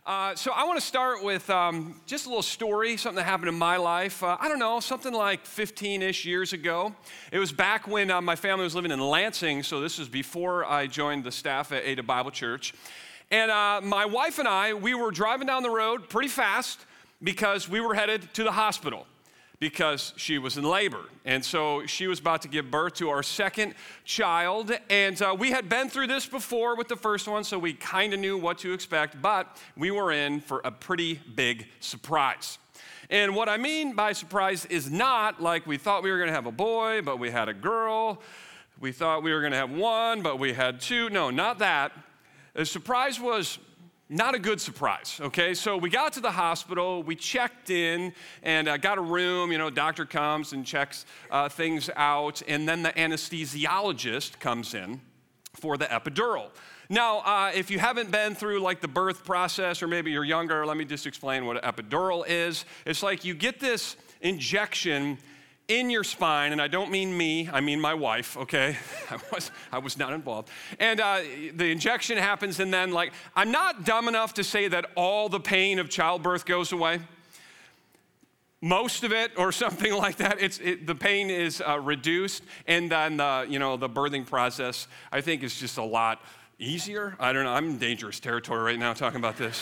So I want to start with just a little story, something that happened in my life. I don't know, something like 15-ish years ago. It was back when my family was living in Lansing, so this was before I joined the staff at Ada Bible Church. And my wife and I, we were driving down the road pretty fast because we were headed to the hospital because she was in labor. And so she was about to give birth to our second child. And we had been through this before with the first one, so we kind of knew what to expect, but we were in for a pretty big surprise. And what I mean by surprise is not like we thought we were gonna have a boy, but we had a girl. We thought we were gonna have one, but we had two. No, not that. The surprise was not a good surprise, okay? So we got to the hospital, we checked in, and got a room. Doctor comes and checks things out, and then the anesthesiologist comes in for the epidural. Now, if you haven't been through like the birth process, or maybe you're younger, let me just explain what an epidural is. It's like you get this injection in your spine, and I don't mean me, I mean my wife, okay? I was not involved. And the injection happens, and then I'm not dumb enough to say that all the pain of childbirth goes away. Most of it, or something like that. The pain is reduced, and then the birthing process, I think, is just a lot easier. I don't know, I'm in dangerous territory right now talking about this.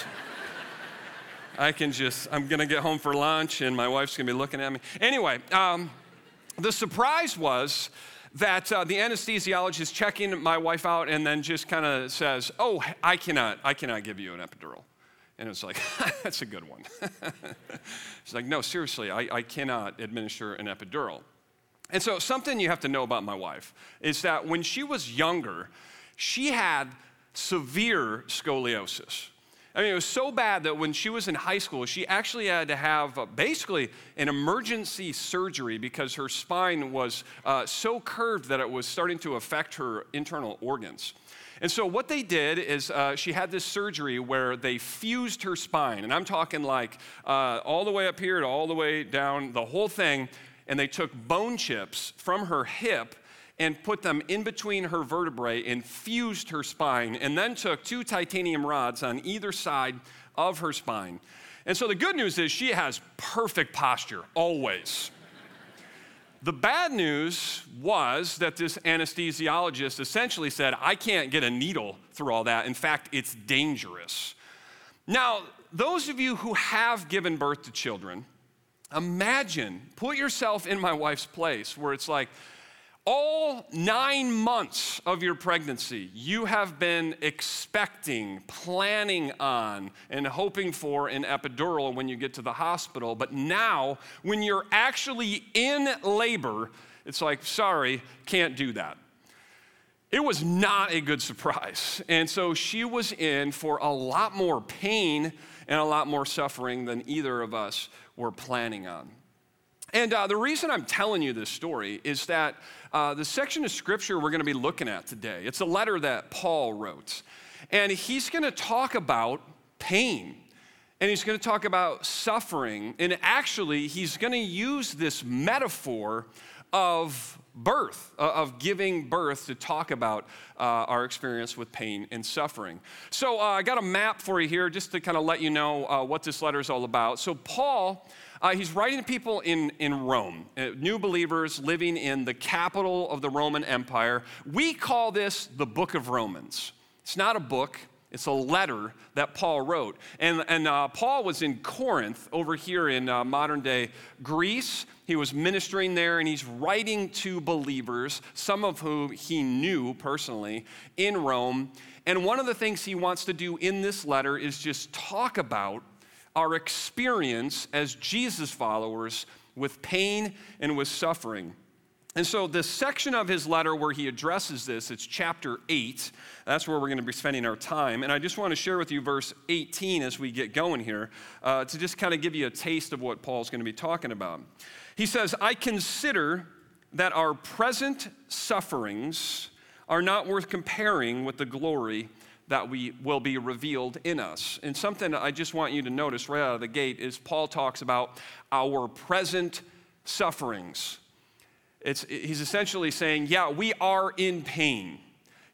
I'm gonna get home for lunch and my wife's gonna be looking at me. Anyway, the surprise was that the anesthesiologist checking my wife out and then just kind of says, "Oh, I cannot give you an epidural." And it's like, that's a good one. She's like, "No, seriously, I cannot administer an epidural." And so something you have to know about my wife is that when she was younger, she had severe scoliosis. I mean, it was so bad that when she was in high school, she actually had to have basically an emergency surgery because her spine was so curved that it was starting to affect her internal organs. And so what they did is she had this surgery where they fused her spine, and I'm talking like all the way up here to all the way down, the whole thing, and they took bone chips from her hip and put them in between her vertebrae and fused her spine, and then took 2 titanium rods on either side of her spine. And so the good news is she has perfect posture, always. The bad news was that this anesthesiologist essentially said, "I can't get a needle through all that. In fact, it's dangerous." Now, those of you who have given birth to children, put yourself in my wife's place where it's like, all 9 months of your pregnancy, you have been expecting, planning on, and hoping for an epidural when you get to the hospital. But now, when you're actually in labor, it's like, sorry, can't do that. It was not a good surprise. And so she was in for a lot more pain and a lot more suffering than either of us were planning on. And the reason I'm telling you this story is that the section of scripture we're going to be looking at today, it's a letter that Paul wrote. And he's going to talk about pain. And he's going to talk about suffering. And actually, he's going to use this metaphor of birth, of giving birth, to talk about our experience with pain and suffering. So I got a map for you here just to kind of let you know what this letter is all about. So Paul, he's writing to people in Rome, new believers living in the capital of the Roman Empire. We call this the Book of Romans. It's not a book. It's a letter that Paul wrote. And Paul was in Corinth, over here in modern-day Greece. He was ministering there, and he's writing to believers, some of whom he knew personally, in Rome. And one of the things he wants to do in this letter is just talk about our experience as Jesus followers with pain and with suffering. And so the section of his letter where he addresses this, it's chapter 8. That's where we're going to be spending our time. And I just want to share with you verse 18 as we get going here, to just kind of give you a taste of what Paul's going to be talking about. He says, "I consider that our present sufferings are not worth comparing with the glory that will be revealed in us." And something I just want you to notice right out of the gate is Paul talks about our present sufferings. He's essentially saying, yeah, we are in pain.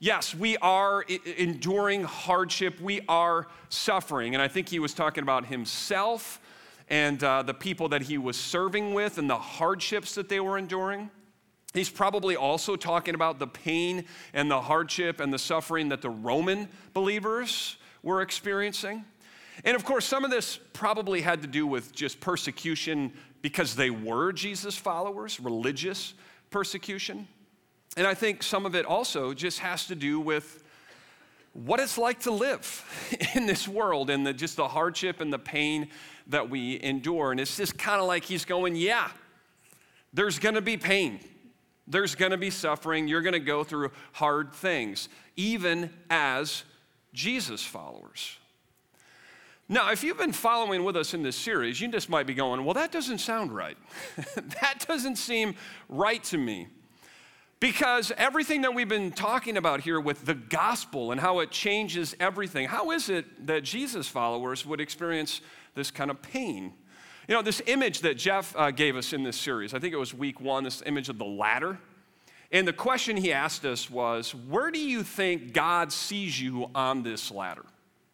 Yes, we are enduring hardship. We are suffering. And I think he was talking about himself and the people that he was serving with and the hardships that they were enduring. He's probably also talking about the pain and the hardship and the suffering that the Roman believers were experiencing. And of course, some of this probably had to do with just persecution because they were Jesus followers, religious persecution. And I think some of it also just has to do with what it's like to live in this world and just the hardship and the pain that we endure. And it's just kind of like he's going, yeah, there's going to be pain. There's going to be suffering. You're going to go through hard things, even as Jesus followers. Now, if you've been following with us in this series, you just might be going, well, that doesn't sound right. That doesn't seem right to me. Because everything that we've been talking about here with the gospel and how it changes everything, how is it that Jesus followers would experience this kind of pain? You know, this image that Jeff gave us in this series, I think it was week 1, this image of the ladder. And the question he asked us was, where do you think God sees you on this ladder?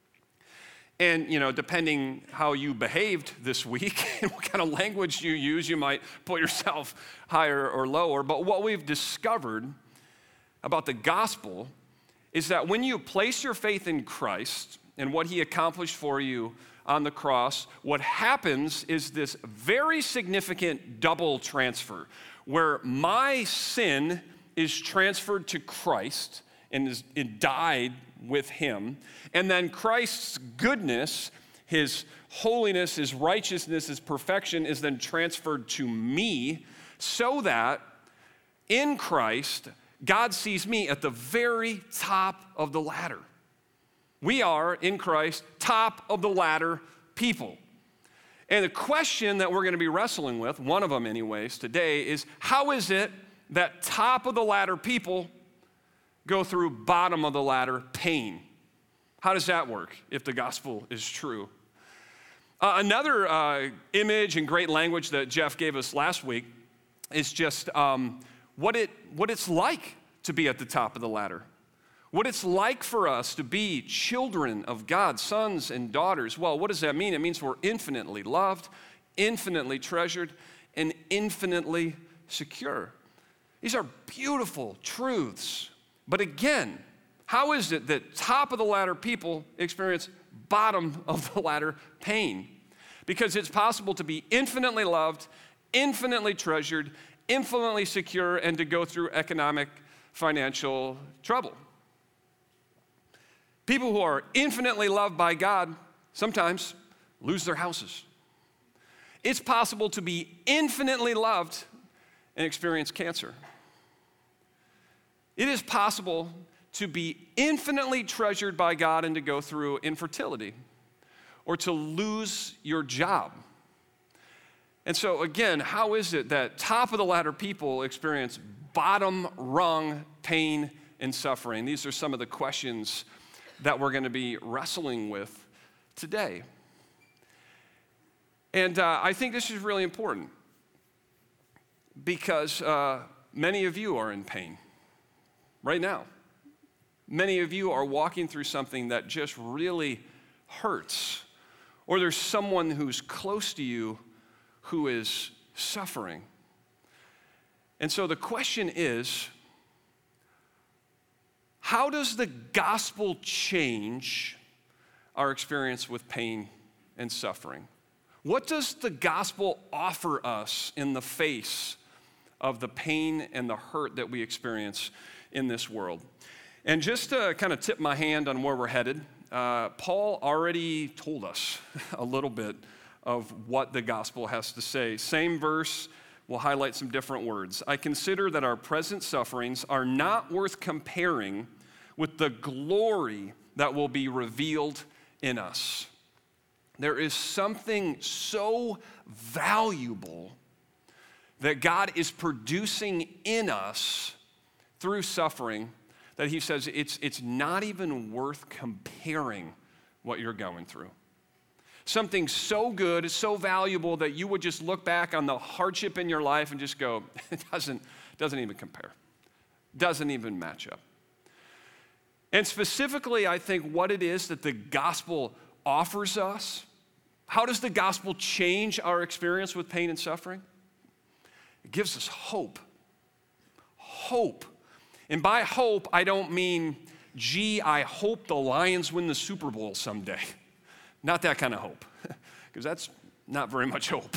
And, you know, depending how you behaved this week and what kind of language you use, you might put yourself higher or lower. But what we've discovered about the gospel is that when you place your faith in Christ and what he accomplished for you on the cross, what happens is this very significant double transfer where my sin is transferred to Christ and died with him, and then Christ's goodness, his holiness, his righteousness, his perfection is then transferred to me, so that in Christ, God sees me at the very top of the ladder. We are, in Christ, top of the ladder people. And the question that we're going to be wrestling with, one of them anyways, today, is how is it that top of the ladder people go through bottom of the ladder pain? How does that work if the gospel is true? Another image and great language that Jeff gave us last week is just what it's like to be at the top of the ladder. What it's like for us to be children of God, sons and daughters. Well, what does that mean? It means we're infinitely loved, infinitely treasured, and infinitely secure. These are beautiful truths. But again, how is it that top of the ladder people experience bottom of the ladder pain? Because it's possible to be infinitely loved, infinitely treasured, infinitely secure, and to go through economic, financial trouble. People who are infinitely loved by God sometimes lose their houses. It's possible to be infinitely loved and experience cancer. It is possible to be infinitely treasured by God and to go through infertility or to lose your job. And so again, how is it that top of the ladder people experience bottom rung pain and suffering? These are some of the questions that we're going to be wrestling with today. And I think this is really important because many of you are in pain right now. Many of you are walking through something that just really hurts, or there's someone who's close to you who is suffering. And so the question is, how does the gospel change our experience with pain and suffering? What does the gospel offer us in the face of the pain and the hurt that we experience in this world? And just to kind of tip my hand on where we're headed, Paul already told us a little bit of what the gospel has to say. Same verse, we'll highlight some different words. I consider that our present sufferings are not worth comparing with the glory that will be revealed in us. There is something so valuable that God is producing in us through suffering that he says it's not even worth comparing what you're going through. Something so good, so valuable that you would just look back on the hardship in your life and just go, it doesn't even compare. Doesn't even match up. And specifically, I think what it is that the gospel offers us. How does the gospel change our experience with pain and suffering? It gives us hope. Hope. And by hope, I don't mean, gee, I hope the Lions win the Super Bowl someday. Not that kind of hope, because that's not very much hope.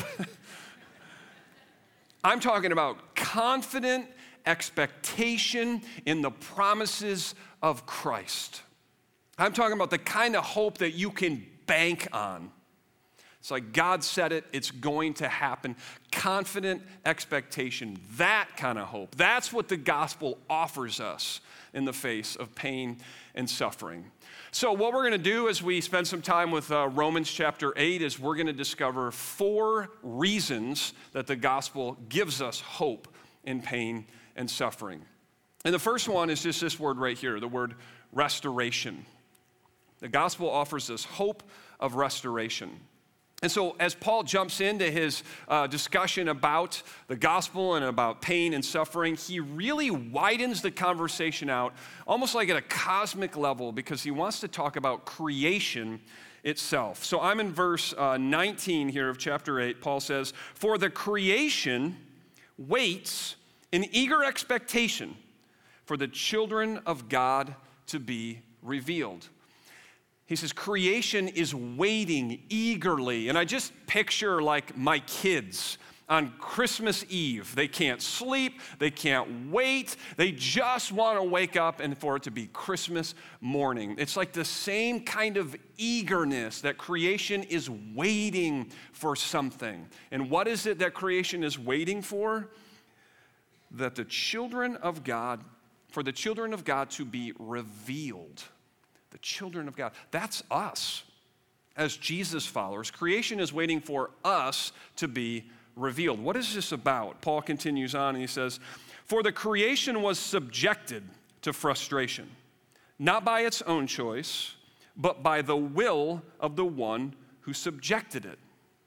I'm talking about confident expectation in the promises of Christ. I'm talking about the kind of hope that you can bank on. It's like God said it, it's going to happen. Confident expectation, that kind of hope. That's what the gospel offers us in the face of pain and suffering. So what we're going to do as we spend some time with Romans chapter 8 is we're going to discover 4 reasons that the gospel gives us hope in pain and suffering. And the first one is just this word right here, the word restoration. The gospel offers us hope of restoration. And so as Paul jumps into his discussion about the gospel and about pain and suffering, he really widens the conversation out, almost like at a cosmic level, because he wants to talk about creation itself. So I'm in verse 19 here of chapter 8. Paul says, "For the creation waits in eager expectation for the children of God to be revealed." He says, creation is waiting eagerly. And I just picture like my kids on Christmas Eve. They can't sleep, they can't wait, they just want to wake up and for it to be Christmas morning. It's like the same kind of eagerness that creation is waiting for something. And what is it that creation is waiting for? That the children of God, for the children of God to be revealed. The children of God. That's us as Jesus followers. Creation is waiting for us to be revealed. What is this about? Paul continues on and he says, "For the creation was subjected to frustration, not by its own choice, but by the will of the one who subjected it."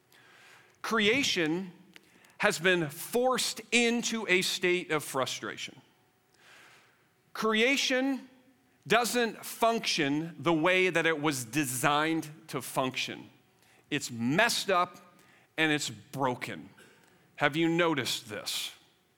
Creation has been forced into a state of frustration. Creation doesn't function the way that it was designed to function. It's messed up and it's broken. Have you noticed this?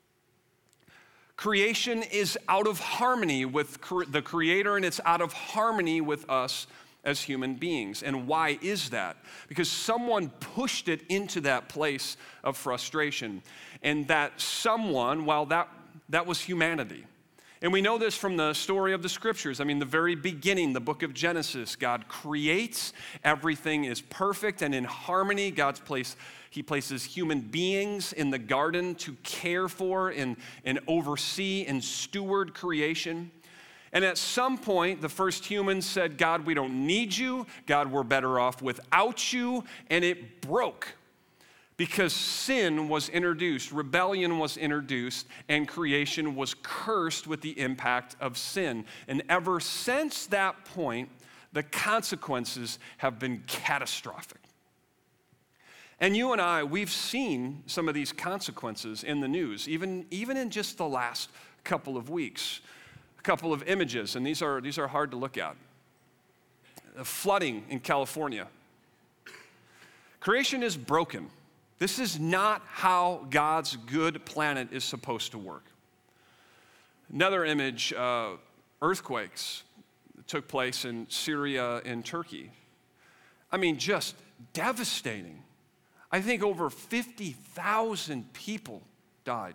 Creation is out of harmony with the Creator, and it's out of harmony with us as human beings. And why is that? Because someone pushed it into that place of frustration. And that someone, well, that was humanity. And we know this from the story of the scriptures. I mean, the very beginning, the book of Genesis, God creates, everything is perfect and in harmony. He places human beings in the garden to care for and oversee and steward creation. And at some point, the first humans said, "God, we don't need you. God, we're better off without you." And it broke. Because sin was introduced, rebellion was introduced, and creation was cursed with the impact of sin. And ever since that point, the consequences have been catastrophic. And you and I, we've seen some of these consequences in the news, even in just the last couple of weeks. A couple of images, and these are hard to look at. The flooding in California. Creation is broken. This is not how God's good planet is supposed to work. Another image, earthquakes took place in Syria and Turkey. I mean, just devastating. I think over 50,000 people died.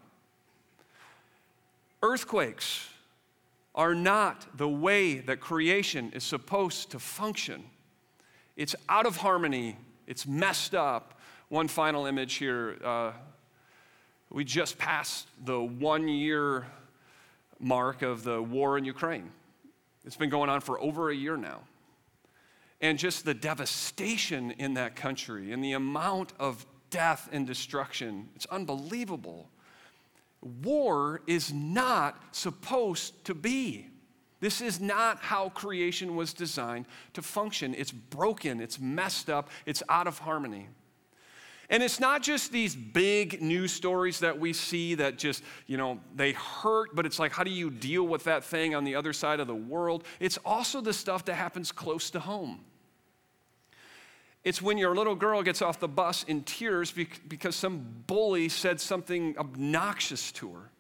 Earthquakes are not the way that creation is supposed to function. It's out of harmony. It's messed up. One final image here. We just passed the 1-year mark of the war in Ukraine. It's been going on for over a year now. And just the devastation in that country and the amount of death and destruction, it's unbelievable. War is not supposed to be. This is not how creation was designed to function. It's broken, it's messed up, it's out of harmony. And it's not just these big news stories that we see that just, they hurt, but it's like, how do you deal with that thing on the other side of the world? It's also the stuff that happens close to home. It's when your little girl gets off the bus in tears because some bully said something obnoxious to her.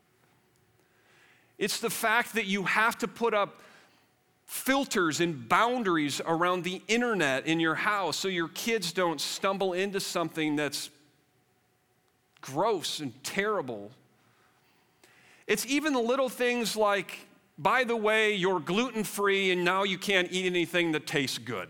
It's the fact that you have to put up filters and boundaries around the internet in your house so your kids don't stumble into something that's gross and terrible. It's even the little things like, by the way, you're gluten-free and now you can't eat anything that tastes good.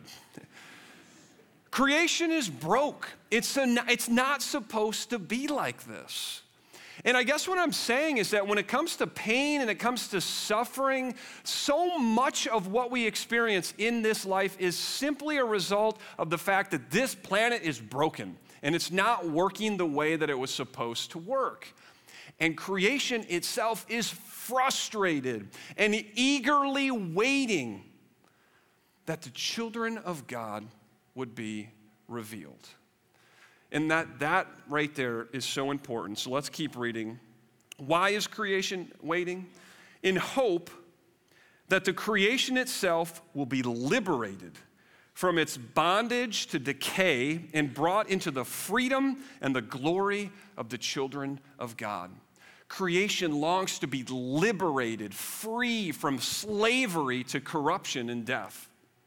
Creation is broke. It's not supposed to be like this. And I guess what I'm saying is that when it comes to pain and it comes to suffering, so much of what we experience in this life is simply a result of the fact that this planet is broken and it's not working the way that it was supposed to work. And creation itself is frustrated and eagerly waiting that the children of God would be revealed. And that right there is so important. So let's keep reading. Why is creation waiting? In hope that the creation itself will be liberated from its bondage to decay and brought into the freedom and the glory of the children of God. Creation longs to be liberated, free from slavery to corruption and death.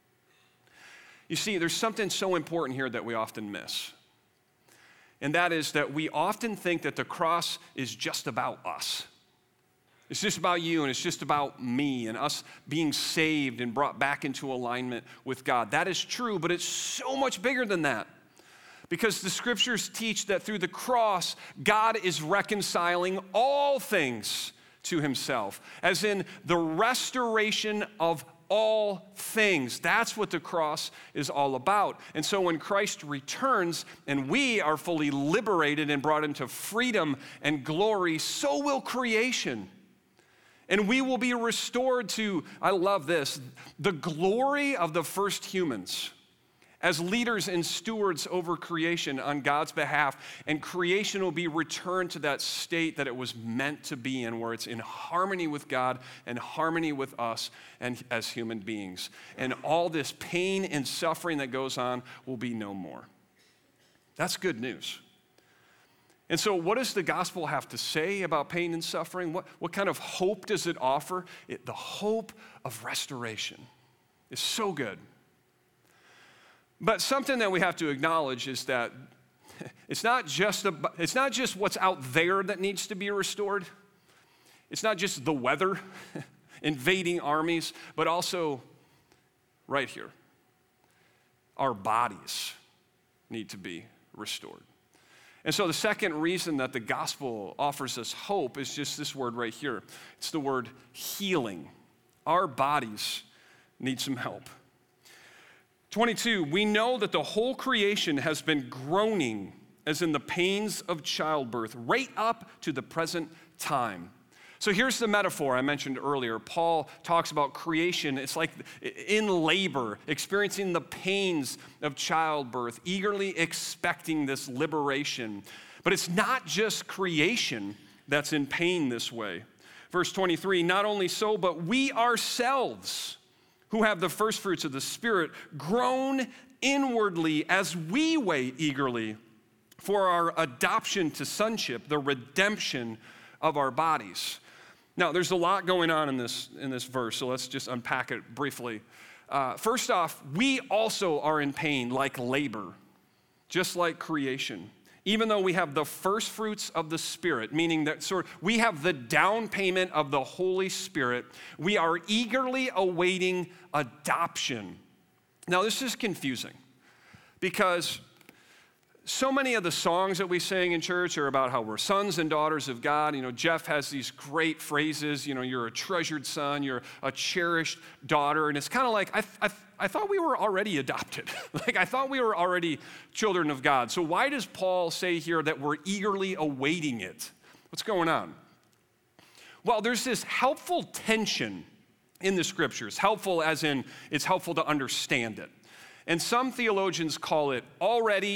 You see, there's something so important here that we often miss. And that is that we often think that the cross is just about us. It's just about you and it's just about me and us being saved and brought back into alignment with God. That is true, but it's so much bigger than that. Because the scriptures teach that through the cross, God is reconciling all things to himself, as in the restoration of all things. That's what the cross is all about. And so when Christ returns and we are fully liberated and brought into freedom and glory, so will creation. And we will be restored to, I love this, the glory of the first humans as leaders and stewards over creation on God's behalf. And creation will be returned to that state that it was meant to be in, where it's in harmony with God and harmony with us and as human beings. And all this pain and suffering that goes on will be no more. That's good news. And so what does the gospel have to say about pain and suffering? What kind of hope does it offer? The hope of restoration is so good. But something that we have to acknowledge is that it's not just what's out there that needs to be restored. It's not just the weather, invading armies, but also right here. Our bodies need to be restored. And so the second reason that the gospel offers us hope is just this word right here. It's the word healing. Our bodies need some help. 22, we know that the whole creation has been groaning as in the pains of childbirth right up to the present time. So here's the metaphor I mentioned earlier. Paul talks about creation. It's like in labor, experiencing the pains of childbirth, eagerly expecting this liberation. But it's not just creation that's in pain this way. Verse 23, not only so, but we ourselves, who have the first fruits of the Spirit, groan inwardly as we wait eagerly for our adoption to sonship, the redemption of our bodies. Now, there's a lot going on in this verse, so let's just unpack it briefly. First off, we also are in pain like labor, just like creation. Even though we have the first fruits of the Spirit, meaning that we have the down payment of the Holy Spirit, we are eagerly awaiting adoption. Now, this is confusing because so many of the songs that we sing in church are about how we're sons and daughters of God. Jeff has these great phrases, you're a treasured son, you're a cherished daughter, and it's kind of like, I thought we were already adopted. I thought we were already children of God. So why does Paul say here that we're eagerly awaiting it? What's going on? Well, there's this helpful tension in the scriptures. Helpful as in it's helpful to understand it. And some theologians call it already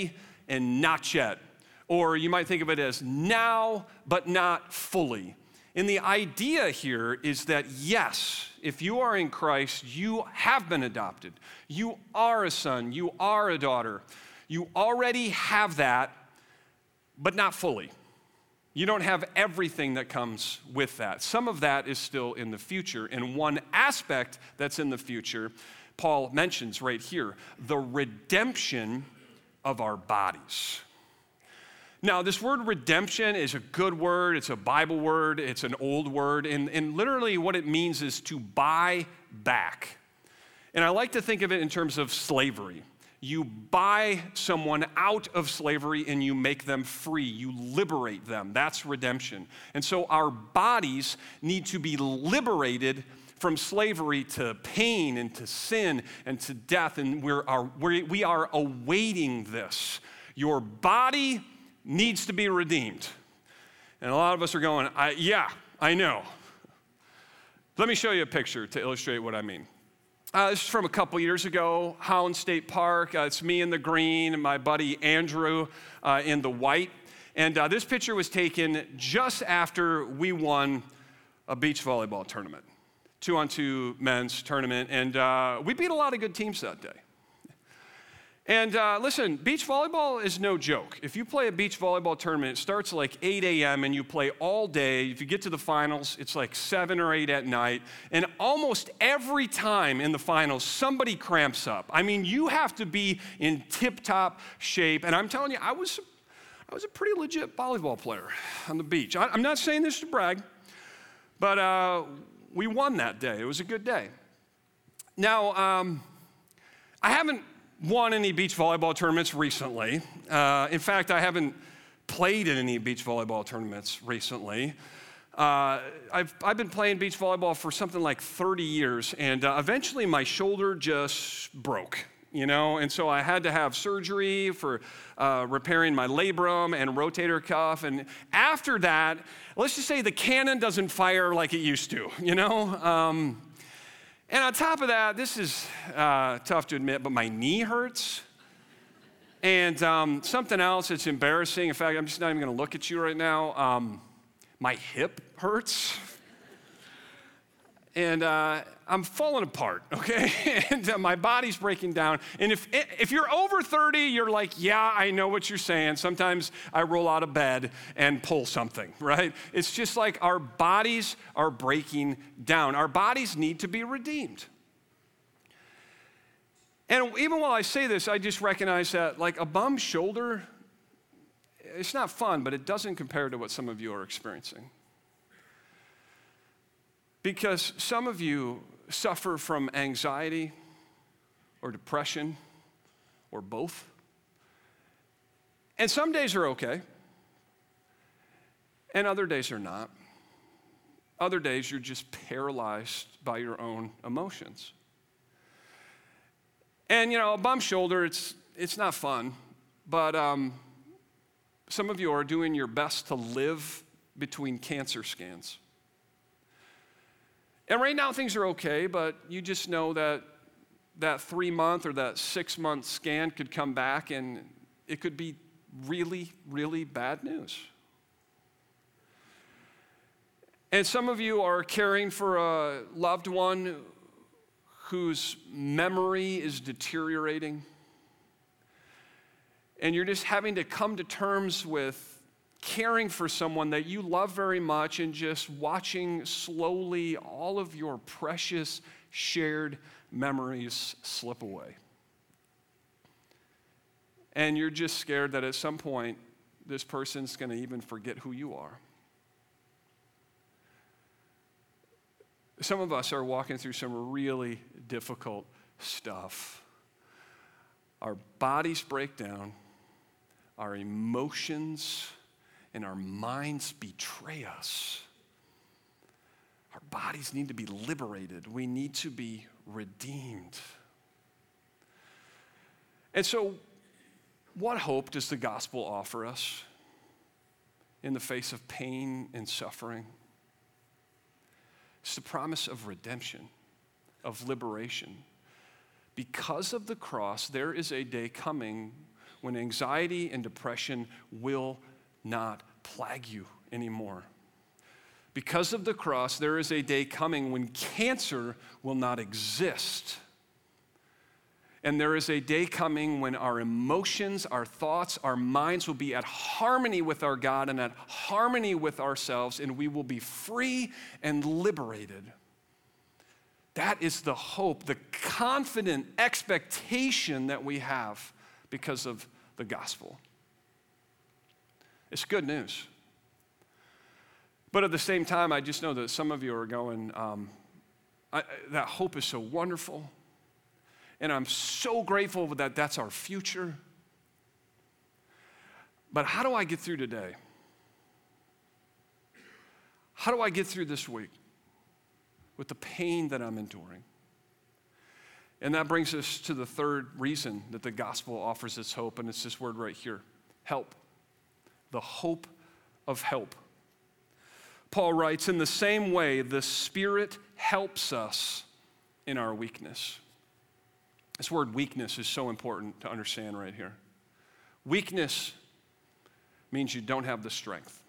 and not yet. Or you might think of it as now, but not fully. And the idea here is that yes, if you are in Christ, you have been adopted. You are a son, you are a daughter. You already have that, but not fully. You don't have everything that comes with that. Some of that is still in the future. And one aspect that's in the future, Paul mentions right here, the redemption of our bodies. Now, this word redemption is a good word. It's a Bible word. It's an old word. And literally what it means is to buy back. And I like to think of it in terms of slavery. You buy someone out of slavery and you make them free. You liberate them. That's redemption. And so our bodies need to be liberated from slavery to pain and to sin and to death. And we are awaiting this. Your body needs to be redeemed. And a lot of us are going, yeah, I know. Let me show you a picture to illustrate what I mean. This is from a couple years ago, Holland State Park. It's me in the green and my buddy Andrew in the white. And this picture was taken just after we won a beach volleyball tournament, 2-on-2 men's tournament. And we beat a lot of good teams that day. And listen, beach volleyball is no joke. If you play a beach volleyball tournament, it starts like 8 a.m. and you play all day. If you get to the finals, it's like 7 or 8 at night. And almost every time in the finals, somebody cramps up. I mean, you have to be in tip-top shape. And I'm telling you, I was a pretty legit volleyball player on the beach. I'm not saying this to brag, but we won that day. It was a good day. Now, I haven't won any beach volleyball tournaments recently. In fact, I haven't played in any beach volleyball tournaments recently. I've been playing beach volleyball for something like 30 years, and eventually my shoulder just broke, and so I had to have surgery for repairing my labrum and rotator cuff, and after that, let's just say the cannon doesn't fire like it used to, And on top of that, this is tough to admit, but my knee hurts. And something else that's embarrassing, in fact, I'm just not even going to look at you right now. My hip hurts. And I'm falling apart, okay? And my body's breaking down. And if you're over 30, you're like, yeah, I know what you're saying. Sometimes I roll out of bed and pull something, right? It's just like our bodies are breaking down. Our bodies need to be redeemed. And even while I say this, I just recognize that like a bum shoulder, it's not fun, but it doesn't compare to what some of you are experiencing. Because some of you suffer from anxiety or depression or both. And some days are okay, and other days are not. Other days you're just paralyzed by your own emotions. And a bum shoulder, it's not fun, but some of you are doing your best to live between cancer scans. And right now things are okay, but you just know that 3-month or that 6-month scan could come back and it could be really, really bad news. And some of you are caring for a loved one whose memory is deteriorating. And you're just having to come to terms with caring for someone that you love very much and just watching slowly all of your precious shared memories slip away. And you're just scared that at some point this person's going to even forget who you are. Some of us are walking through some really difficult stuff. Our bodies break down, our emotions and our minds betray us. Our bodies need to be liberated. We need to be redeemed. And so, what hope does the gospel offer us in the face of pain and suffering? It's the promise of redemption, of liberation. Because of the cross, there is a day coming when anxiety and depression will not plague you anymore. Because of the cross, there is a day coming when cancer will not exist. And there is a day coming when our emotions, our thoughts, our minds will be at harmony with our God and at harmony with ourselves, and we will be free and liberated. That is the hope, the confident expectation that we have because of the gospel. It's good news. But at the same time, I just know that some of you are going, that hope is so wonderful. And I'm so grateful that that's our future. But how do I get through today? How do I get through this week with the pain that I'm enduring? And that brings us to the third reason that the gospel offers its hope, and it's this word right here, help. The hope of help. Paul writes, in the same way, the Spirit helps us in our weakness. This word weakness is so important to understand right here. Weakness means you don't have the strength.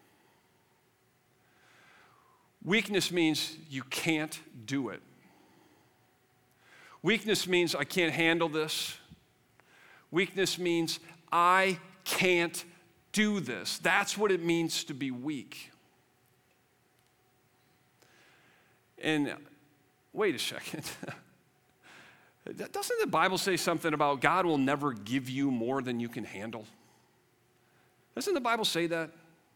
Weakness means you can't do it. Weakness means I can't handle this. Weakness means I can't do this. That's what it means to be weak. And wait a second. Doesn't the Bible say something about God will never give you more than you can handle? Doesn't the Bible say that?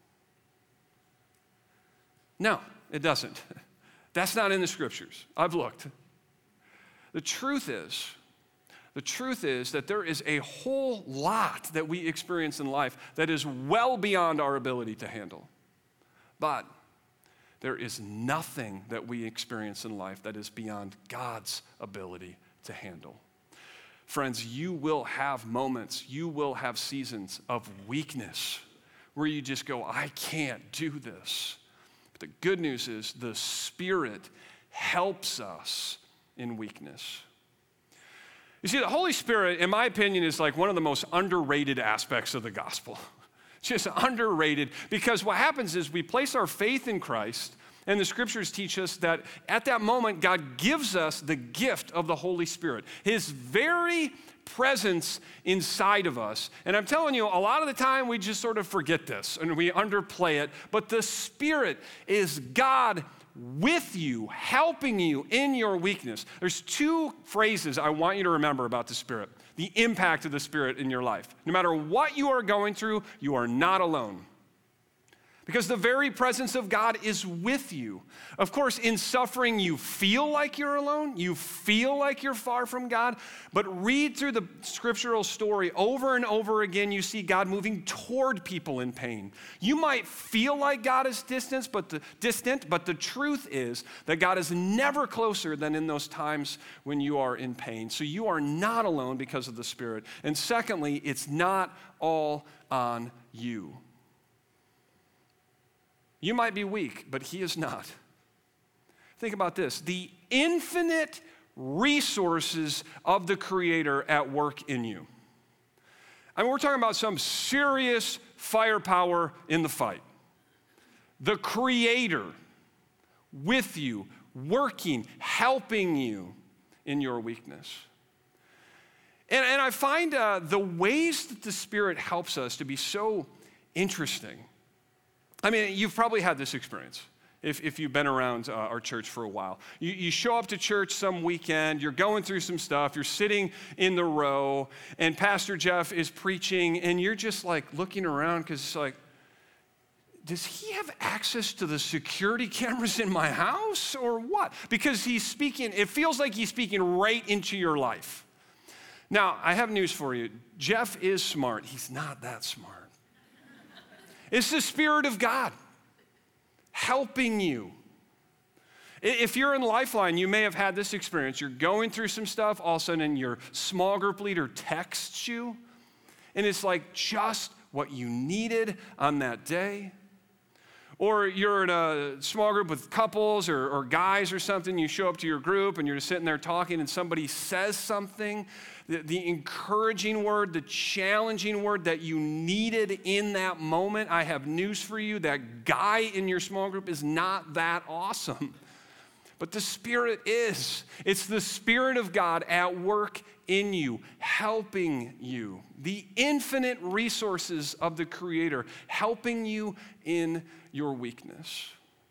No, it doesn't. That's not in the scriptures. I've looked. The truth is that there is a whole lot that we experience in life that is well beyond our ability to handle. But there is nothing that we experience in life that is beyond God's ability to handle. Friends, you will have moments, you will have seasons of weakness where you just go, I can't do this. But the good news is the Spirit helps us in weakness. You see, the Holy Spirit, in my opinion, is like one of the most underrated aspects of the gospel. It's just underrated because what happens is we place our faith in Christ. And the scriptures teach us that at that moment, God gives us the gift of the Holy Spirit, His very presence inside of us. And I'm telling you, a lot of the time we just sort of forget this and we underplay it. But the Spirit is God with you, helping you in your weakness. There's two phrases I want you to remember about the Spirit, the impact of the Spirit in your life. No matter what you are going through, you are not alone. Because the very presence of God is with you. Of course, in suffering, you feel like you're alone. You feel like you're far from God. But read through the scriptural story over and over again, you see God moving toward people in pain. You might feel like God is distant, but the truth is that God is never closer than in those times when you are in pain. So you are not alone because of the Spirit. And secondly, it's not all on you. You might be weak, but He is not. Think about this. The infinite resources of the Creator at work in you. I mean, we're talking about some serious firepower in the fight. The Creator with you, working, helping you in your weakness. And I find the ways that the Spirit helps us to be so interesting. I mean, you've probably had this experience if you've been around our church for a while. You show up to church some weekend, you're going through some stuff, you're sitting in the row, and Pastor Jeff is preaching, and you're just like looking around because it's like, does he have access to the security cameras in my house or what? Because he's speaking, it feels like he's speaking right into your life. Now, I have news for you. Jeff is smart. He's not that smart. It's the Spirit of God helping you. If you're in Lifeline, you may have had this experience. You're going through some stuff, all of a sudden your small group leader texts you, and it's like just what you needed on that day. Or you're in a small group with couples or guys or something, you show up to your group and you're just sitting there talking and somebody says something, the encouraging word, the challenging word that you needed in that moment. I have news for you, that guy in your small group is not that awesome. But the Spirit is. It's the Spirit of God at work in you, helping you. The infinite resources of the Creator helping you in your weakness.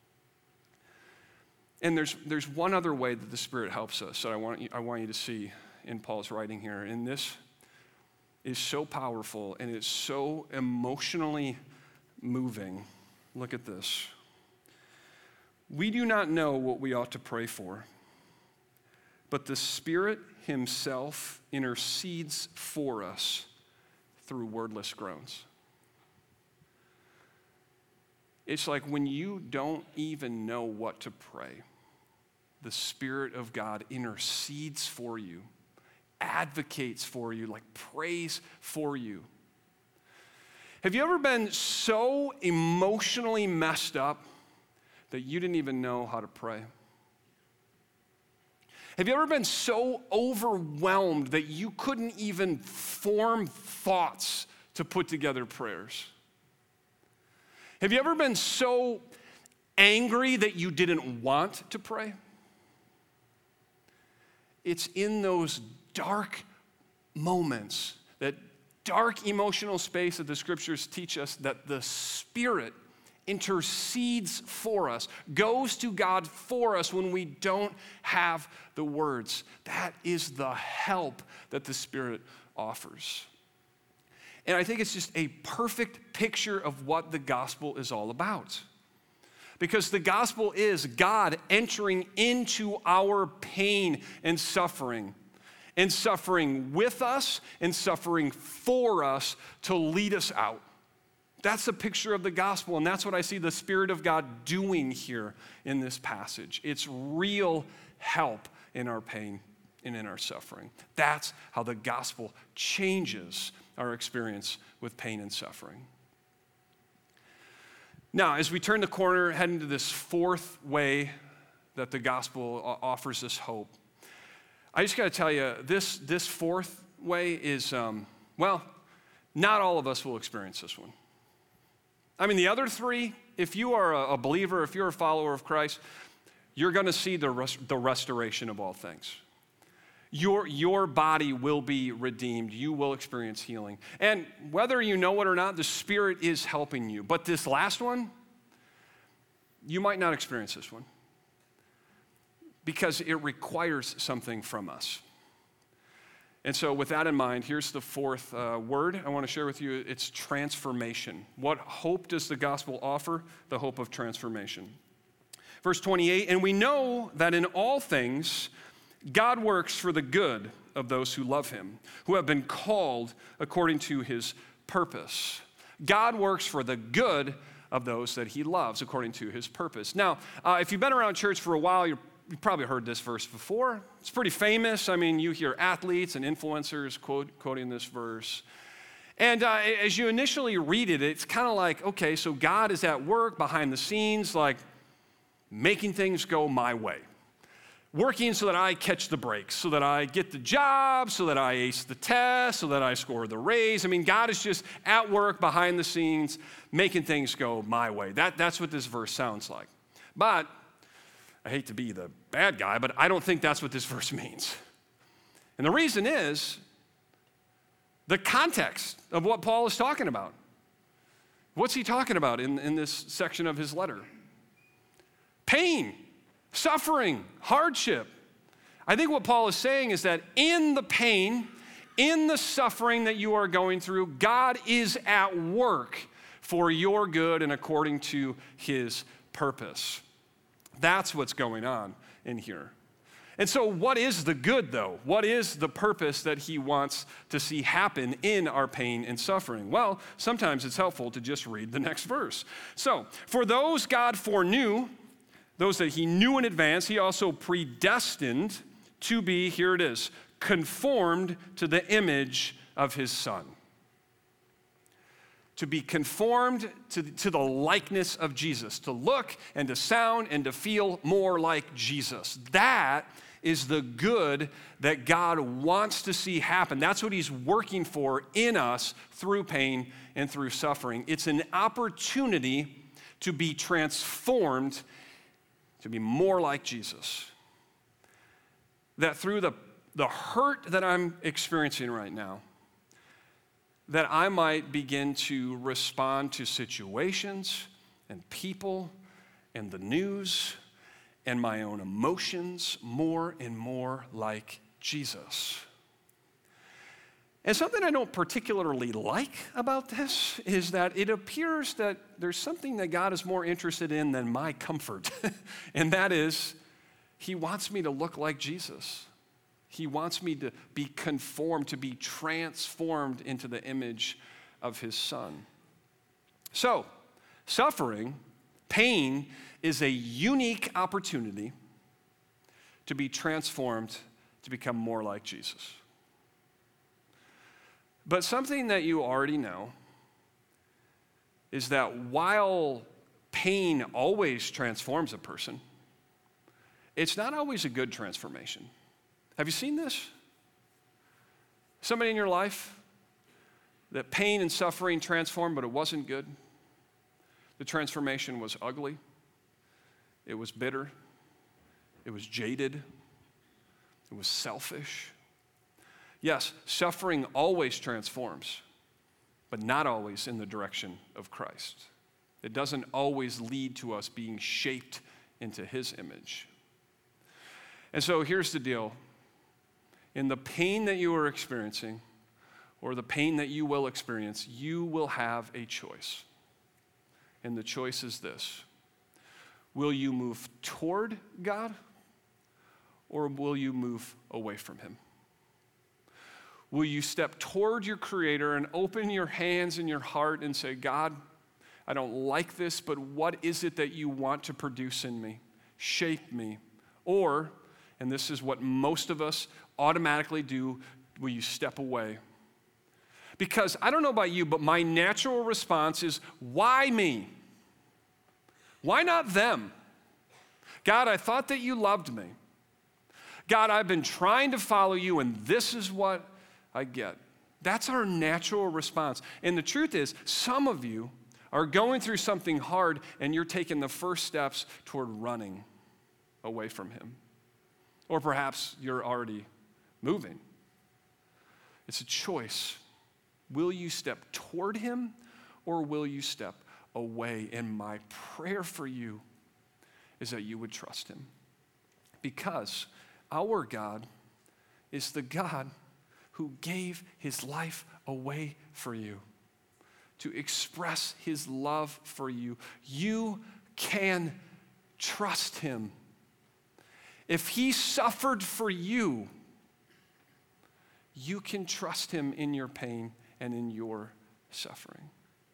And there's one other way that the Spirit helps us that I want you to see in Paul's writing here. And this is so powerful and it's so emotionally moving. Look at this. We do not know what we ought to pray for, but the Spirit Himself intercedes for us through wordless groans. It's like when you don't even know what to pray, the Spirit of God intercedes for you, advocates for you, like prays for you. Have you ever been so emotionally messed up that you didn't even know how to pray? Have you ever been so overwhelmed that you couldn't even form thoughts to put together prayers? Have you ever been so angry that you didn't want to pray? It's in those dark moments, that dark emotional space that the Scriptures teach us, that the Spirit intercedes for us, goes to God for us when we don't have the words. That is the help that the Spirit offers. And I think it's just a perfect picture of what the gospel is all about. Because the gospel is God entering into our pain and suffering with us and suffering for us to lead us out. That's the picture of the gospel, and that's what I see the Spirit of God doing here in this passage. It's real help in our pain and in our suffering. That's how the gospel changes our experience with pain and suffering. Now, as we turn the corner, head into this fourth way that the gospel offers us hope, I just got to tell you, this fourth way is, not all of us will experience this one. I mean, the other three, if you are a believer, if you're a follower of Christ, you're going to see the restoration of all things. Your body will be redeemed. You will experience healing. And whether you know it or not, the Spirit is helping you. But this last one, you might not experience this one because it requires something from us. And so with that in mind, here's the fourth word I want to share with you. It's transformation. What hope does the gospel offer? The hope of transformation. Verse 28, and we know that in all things, God works for the good of those who love Him, who have been called according to His purpose. God works for the good of those that He loves according to His purpose. Now, if you've been around church for a while, you've probably heard this verse before. It's pretty famous. I mean, you hear athletes and influencers quoting this verse. And as you initially read it, it's kind of like, okay, so God is at work behind the scenes, like making things go my way. Working so that I catch the breaks, so that I get the job, so that I ace the test, so that I score the raise. I mean, God is just at work behind the scenes, making things go my way. That's what this verse sounds like. But I hate to be the bad guy, but I don't think that's what this verse means. And the reason is the context of what Paul is talking about. What's he talking about in this section of his letter? Pain, suffering, hardship. I think what Paul is saying is that in the pain, in the suffering that you are going through, God is at work for your good and according to His purpose. That's what's going on in here. And so what is the good, though? What is the purpose that He wants to see happen in our pain and suffering? Well, sometimes it's helpful to just read the next verse. So, for those God foreknew, those that He knew in advance, He also predestined to be, here it is, conformed to the image of His Son. to be conformed to the likeness of Jesus, to look and to sound and to feel more like Jesus. That is the good that God wants to see happen. That's what he's working for in us through pain and through suffering. It's an opportunity to be transformed, to be more like Jesus. That through the hurt that I'm experiencing right now, that I might begin to respond to situations and people and the news and my own emotions more and more like Jesus. And something I don't particularly like about this is that it appears that there's something that God is more interested in than my comfort, and that is he wants me to look like Jesus. He wants me to be conformed, to be transformed into the image of his Son. So, suffering, pain, is a unique opportunity to be transformed, to become more like Jesus. But something that you already know is that while pain always transforms a person, it's not always a good transformation. Have you seen this? Somebody in your life that pain and suffering transformed, but it wasn't good. The transformation was ugly. It was bitter. It was jaded. It was selfish. Yes, suffering always transforms, but not always in the direction of Christ. It doesn't always lead to us being shaped into his image. And so here's the deal. In the pain that you are experiencing, or the pain that you will experience, you will have a choice. And the choice is this. Will you move toward God, or will you move away from him? Will you step toward your Creator and open your hands and your heart and say, God, I don't like this, but what is it that you want to produce in me? Shape me. Or, and this is what most of us automatically do, will you step away? Because I don't know about you, but my natural response is, why me? Why not them? God, I thought that you loved me. God, I've been trying to follow you, and this is what I get. That's our natural response. And the truth is, some of you are going through something hard, and you're taking the first steps toward running away from him. Or perhaps you're already moving. It's a choice. Will you step toward him, or will you step away? And my prayer for you is that you would trust him. Because our God is the God who gave his life away for you, to express his love for you. You can trust him. If he suffered for you, you can trust him in your pain and in your suffering.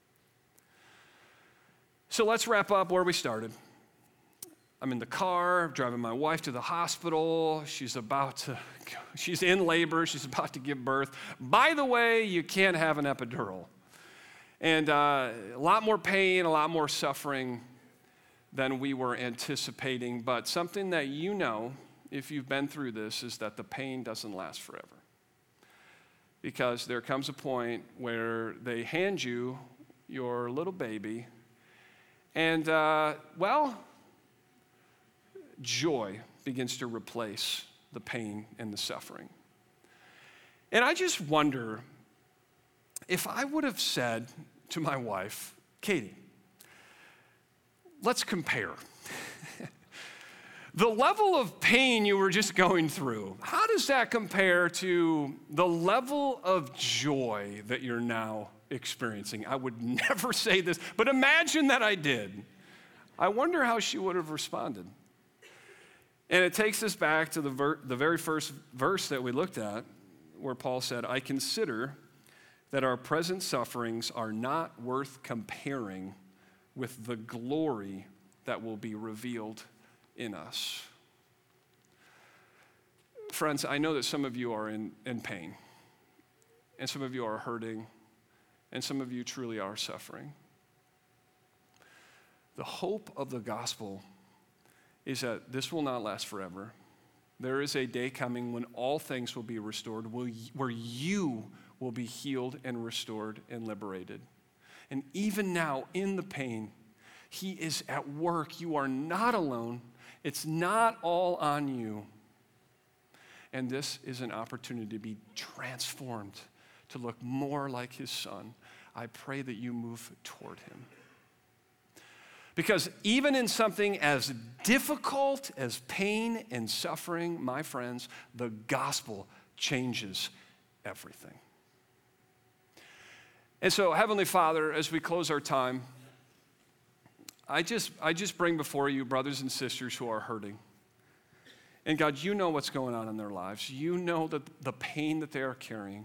So let's wrap up where we started. I'm in the car, driving my wife to the hospital. She's in labor. She's about to give birth. By the way, you can't have an epidural. And a lot more pain, a lot more suffering than we were anticipating. But something that you know, if you've been through this, is that the pain doesn't last forever. Because there comes a point where they hand you your little baby, and, joy begins to replace the pain and the suffering. And I just wonder if I would have said to my wife, Katie, let's compare. The level of pain you were just going through, how does that compare to the level of joy that you're now experiencing? I would never say this, but imagine that I did. I wonder how she would have responded. And it takes us back to the very first verse that we looked at, where Paul said, I consider that our present sufferings are not worth comparing with the glory that will be revealed in us. Friends, I know that some of you are in pain, and some of you are hurting, and some of you truly are suffering. The hope of the gospel is that this will not last forever. There is a day coming when all things will be restored, where you will be healed and restored and liberated. And even now, in the pain, he is at work. You are not alone. It's not all on you. And this is an opportunity to be transformed, to look more like his son. I pray that you move toward him. Because even in something as difficult as pain and suffering, my friends, the gospel changes everything. And so, Heavenly Father, as we close our time, I just bring before you brothers and sisters who are hurting. And God, you know what's going on in their lives. You know the pain that they are carrying.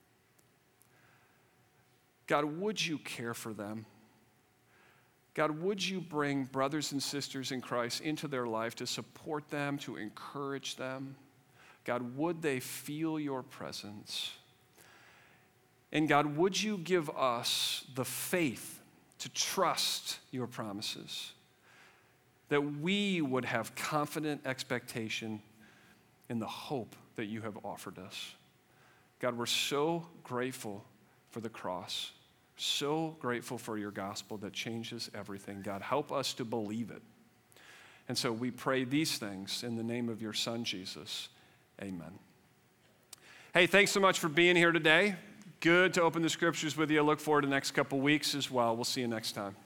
God, would you care for them? God, would you bring brothers and sisters in Christ into their life to support them, to encourage them? God, would they feel your presence? And God, would you give us the faith to trust your promises, that we would have confident expectation in the hope that you have offered us. God, we're so grateful for the cross, so grateful for your gospel that changes everything. God, help us to believe it. And so we pray these things in the name of your Son, Jesus. Amen. Hey, thanks so much for being here today. Good to open the scriptures with you. I look forward to the next couple weeks as well. We'll see you next time.